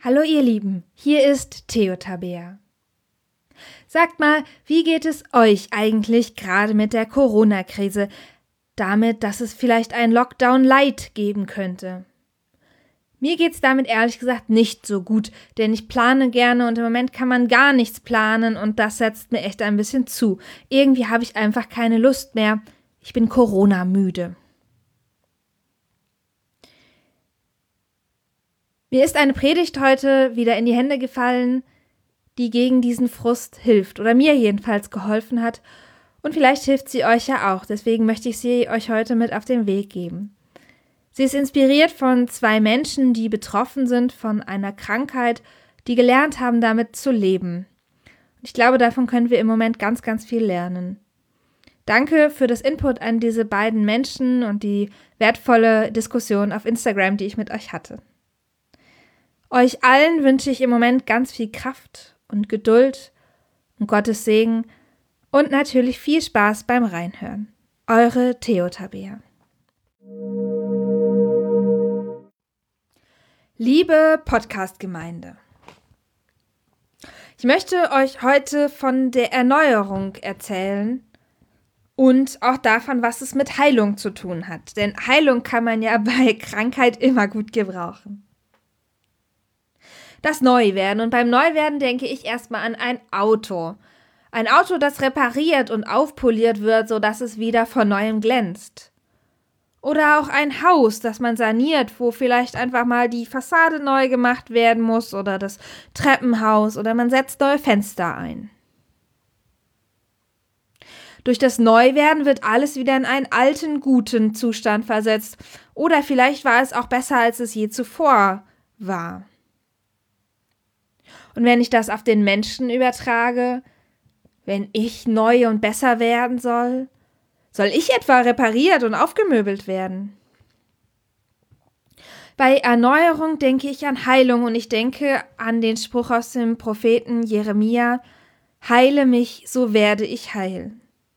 Hallo ihr Lieben, hier ist Theo Tabea. Sagt mal, wie geht es euch eigentlich gerade mit der Corona-Krise? Damit, dass es vielleicht einen Lockdown Light geben könnte. Mir geht's damit ehrlich gesagt nicht so gut, denn ich plane gerne und im Moment kann man gar nichts planen und das setzt mir echt ein bisschen zu. Irgendwie habe ich einfach keine Lust mehr. Ich bin Corona-müde. Mir ist eine Predigt heute wieder in die Hände gefallen, die gegen diesen Frust hilft oder mir jedenfalls geholfen hat und vielleicht hilft sie euch ja auch, deswegen möchte ich sie euch heute mit auf den Weg geben. Sie ist inspiriert von zwei Menschen, die betroffen sind von einer Krankheit, die gelernt haben, damit zu leben. Und ich glaube, davon können wir im Moment ganz, ganz viel lernen. Danke für das Input an diese beiden Menschen und die wertvolle Diskussion auf Instagram, die ich mit euch hatte. Euch allen wünsche ich im Moment ganz viel Kraft und Geduld und Gottes Segen und natürlich viel Spaß beim Reinhören. Eure Theo Tabea. Liebe Podcast-Gemeinde, ich möchte euch heute von der Erneuerung erzählen und auch davon, was es mit Heilung zu tun hat. Denn Heilung kann man ja bei Krankheit immer gut gebrauchen. Das Neuwerden. Und beim Neuwerden denke ich erstmal an ein Auto. Ein Auto, das repariert und aufpoliert wird, sodass es wieder von Neuem glänzt. Oder auch ein Haus, das man saniert, wo vielleicht einfach mal die Fassade neu gemacht werden muss oder das Treppenhaus oder man setzt neue Fenster ein. Durch das Neuwerden wird alles wieder in einen alten, guten Zustand versetzt. Oder vielleicht war es auch besser, als es je zuvor war. Und wenn ich das auf den Menschen übertrage, wenn ich neu und besser werden soll ich etwa repariert und aufgemöbelt werden? Bei Erneuerung denke ich an Heilung und ich denke an den Spruch aus dem Propheten Jeremia: Heile mich, so werde ich heil.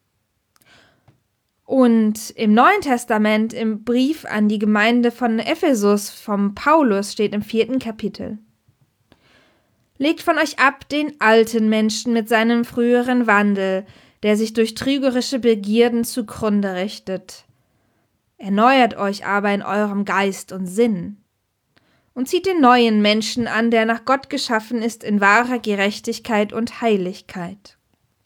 Und im Neuen Testament, im Brief an die Gemeinde von Ephesus vom Paulus steht im 4. Kapitel: Legt von euch ab den alten Menschen mit seinem früheren Wandel, der sich durch trügerische Begierden zugrunde richtet. Erneuert euch aber in eurem Geist und Sinn und zieht den neuen Menschen an, der nach Gott geschaffen ist in wahrer Gerechtigkeit und Heiligkeit.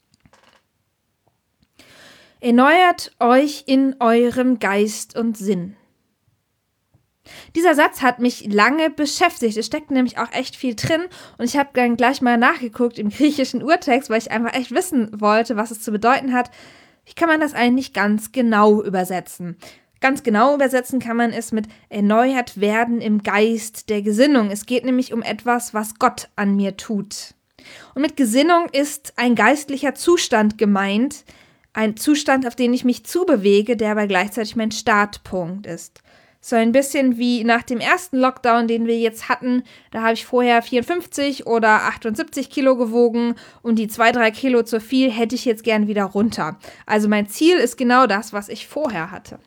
Erneuert euch in eurem Geist und Sinn. Dieser Satz hat mich lange beschäftigt. Es steckt nämlich auch echt viel drin und ich habe dann gleich mal nachgeguckt im griechischen Urtext, weil ich einfach echt wissen wollte, was es zu bedeuten hat. Wie kann man das eigentlich ganz genau übersetzen? Ganz genau übersetzen kann man es mit erneuert werden im Geist der Gesinnung. Es geht nämlich um etwas, was Gott an mir tut. Und mit Gesinnung ist ein geistlicher Zustand gemeint, ein Zustand, auf den ich mich zubewege, der aber gleichzeitig mein Startpunkt ist. So ein bisschen wie nach dem ersten Lockdown, den wir jetzt hatten. Da habe ich vorher 54 oder 78 Kilo gewogen und die 2-3 Kilo zu viel hätte ich jetzt gern wieder runter. Also mein Ziel ist genau das, was ich vorher hatte.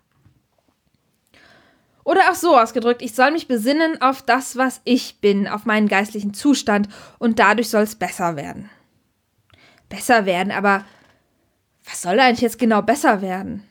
Oder auch so ausgedrückt, ich soll mich besinnen auf das, was ich bin, auf meinen geistlichen Zustand und dadurch soll es besser werden. Besser werden, aber was soll eigentlich jetzt genau besser werden?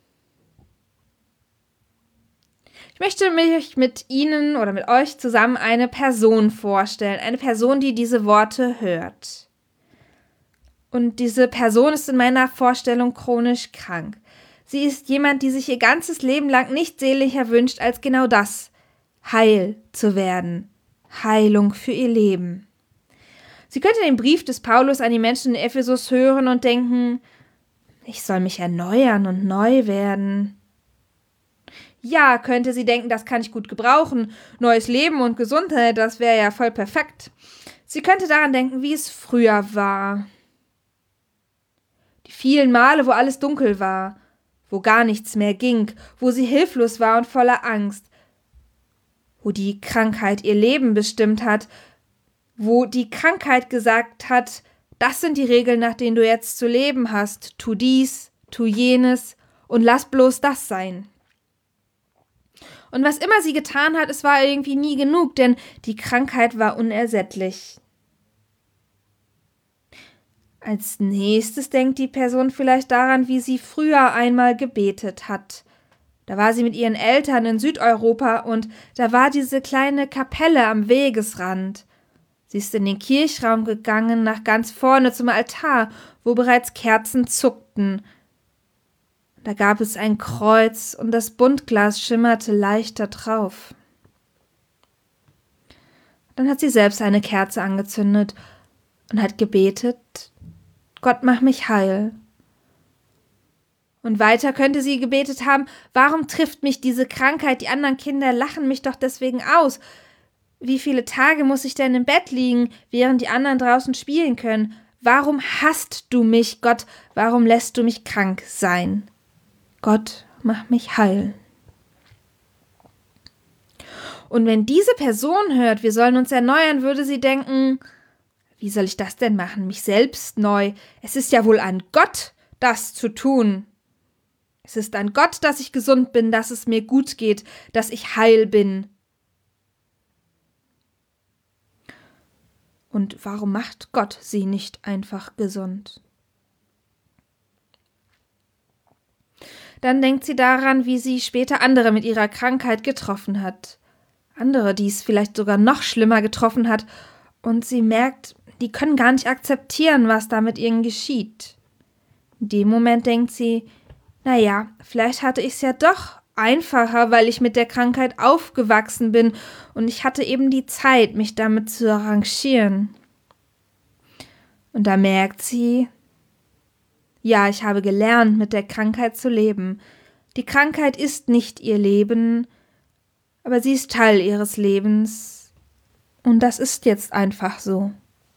Ich möchte mich mit Ihnen oder mit euch zusammen eine Person vorstellen, eine Person, die diese Worte hört. Und diese Person ist in meiner Vorstellung chronisch krank. Sie ist jemand, die sich ihr ganzes Leben lang nichts sehnlicher wünscht als genau das, heil zu werden, Heilung für ihr Leben. Sie könnte den Brief des Paulus an die Menschen in Ephesus hören und denken, ich soll mich erneuern und neu werden. Ja, könnte sie denken, das kann ich gut gebrauchen. Neues Leben und Gesundheit, das wäre ja voll perfekt. Sie könnte daran denken, wie es früher war. Die vielen Male, wo alles dunkel war, wo gar nichts mehr ging, wo sie hilflos war und voller Angst, wo die Krankheit ihr Leben bestimmt hat, wo die Krankheit gesagt hat, das sind die Regeln, nach denen du jetzt zu leben hast. Tu dies, tu jenes und lass bloß das sein. Und was immer sie getan hat, es war irgendwie nie genug, denn die Krankheit war unersättlich. Als nächstes denkt die Person vielleicht daran, wie sie früher einmal gebetet hat. Da war sie mit ihren Eltern in Südeuropa und da war diese kleine Kapelle am Wegesrand. Sie ist in den Kirchraum gegangen, nach ganz vorne zum Altar, wo bereits Kerzen zuckten. Da gab es ein Kreuz und das Buntglas schimmerte leicht da drauf. Dann hat sie selbst eine Kerze angezündet und hat gebetet: Gott, mach mich heil. Und weiter könnte sie gebetet haben: Warum trifft mich diese Krankheit? Die anderen Kinder lachen mich doch deswegen aus. Wie viele Tage muss ich denn im Bett liegen, während die anderen draußen spielen können? Warum hasst du mich, Gott? Warum lässt du mich krank sein? Gott, mach mich heil. Und wenn diese Person hört, wir sollen uns erneuern, würde sie denken: Wie soll ich das denn machen? Mich selbst neu? Es ist ja wohl an Gott, das zu tun. Es ist an Gott, dass ich gesund bin, dass es mir gut geht, dass ich heil bin. Und warum macht Gott sie nicht einfach gesund? Dann denkt sie daran, wie sie später andere mit ihrer Krankheit getroffen hat. Andere, die es vielleicht sogar noch schlimmer getroffen hat. Und sie merkt, die können gar nicht akzeptieren, was da mit ihnen geschieht. In dem Moment denkt sie: Naja, vielleicht hatte ich es ja doch einfacher, weil ich mit der Krankheit aufgewachsen bin und ich hatte eben die Zeit, mich damit zu arrangieren. Und da merkt sie: Ja, ich habe gelernt, mit der Krankheit zu leben. Die Krankheit ist nicht ihr Leben, aber sie ist Teil ihres Lebens. Und das ist jetzt einfach so.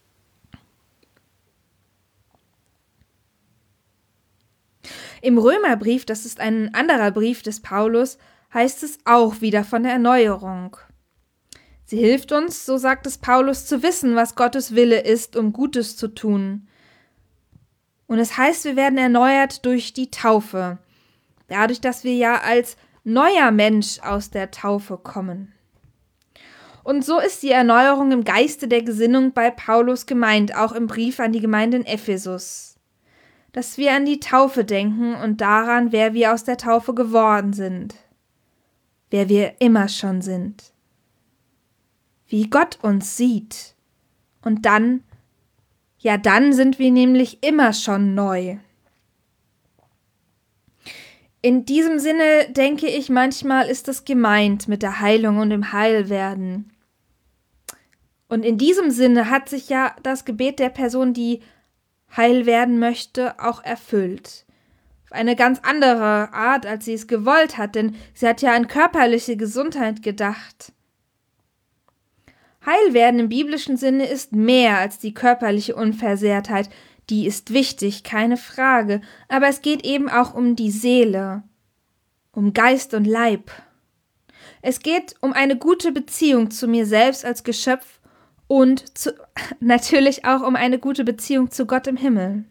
Im Römerbrief, das ist ein anderer Brief des Paulus, heißt es auch wieder von der Erneuerung. Sie hilft uns, so sagt es Paulus, zu wissen, was Gottes Wille ist, um Gutes zu tun. Und es heißt, wir werden erneuert durch die Taufe, dadurch, dass wir ja als neuer Mensch aus der Taufe kommen. Und so ist die Erneuerung im Geiste der Gesinnung bei Paulus gemeint, auch im Brief an die Gemeinde in Ephesus. Dass wir an die Taufe denken und daran, wer wir aus der Taufe geworden sind, wer wir immer schon sind, wie Gott uns sieht. Und dann sind wir nämlich immer schon neu. In diesem Sinne denke ich, manchmal ist es gemeint mit der Heilung und dem Heilwerden. Und in diesem Sinne hat sich ja das Gebet der Person, die heil werden möchte, auch erfüllt. Auf eine ganz andere Art, als sie es gewollt hat, denn sie hat ja an körperliche Gesundheit gedacht. Heilwerden im biblischen Sinne ist mehr als die körperliche Unversehrtheit. Die ist wichtig, keine Frage, aber es geht eben auch um die Seele, um Geist und Leib. Es geht um eine gute Beziehung zu mir selbst als Geschöpf und natürlich auch um eine gute Beziehung zu Gott im Himmel.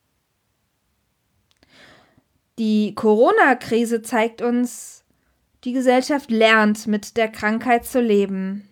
Die Corona-Krise zeigt uns, die Gesellschaft lernt, mit der Krankheit zu leben.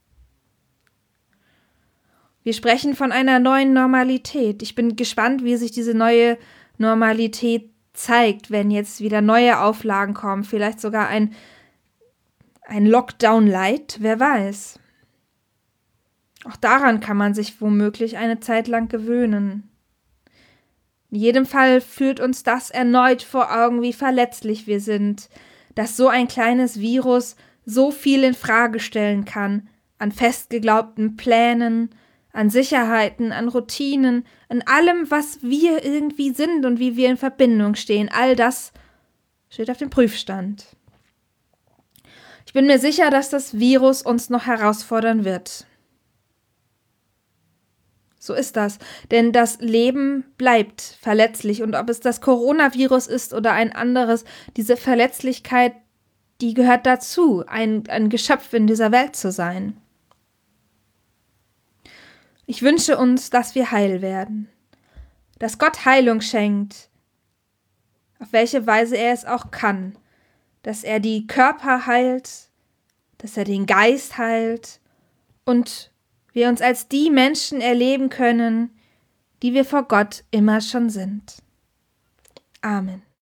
Wir sprechen von einer neuen Normalität. Ich bin gespannt, wie sich diese neue Normalität zeigt, wenn jetzt wieder neue Auflagen kommen, vielleicht sogar ein Lockdown-Light, wer weiß. Auch daran kann man sich womöglich eine Zeit lang gewöhnen. In jedem Fall führt uns das erneut vor Augen, wie verletzlich wir sind, dass so ein kleines Virus so viel in Frage stellen kann, an festgeglaubten Plänen, an Sicherheiten, an Routinen, an allem, was wir irgendwie sind und wie wir in Verbindung stehen. All das steht auf dem Prüfstand. Ich bin mir sicher, dass das Virus uns noch herausfordern wird. So ist das, denn das Leben bleibt verletzlich und ob es das Coronavirus ist oder ein anderes, diese Verletzlichkeit, die gehört dazu, ein Geschöpf in dieser Welt zu sein. Ich wünsche uns, dass wir heil werden, dass Gott Heilung schenkt, auf welche Weise er es auch kann, dass er die Körper heilt, dass er den Geist heilt und wir uns als die Menschen erleben können, die wir vor Gott immer schon sind. Amen.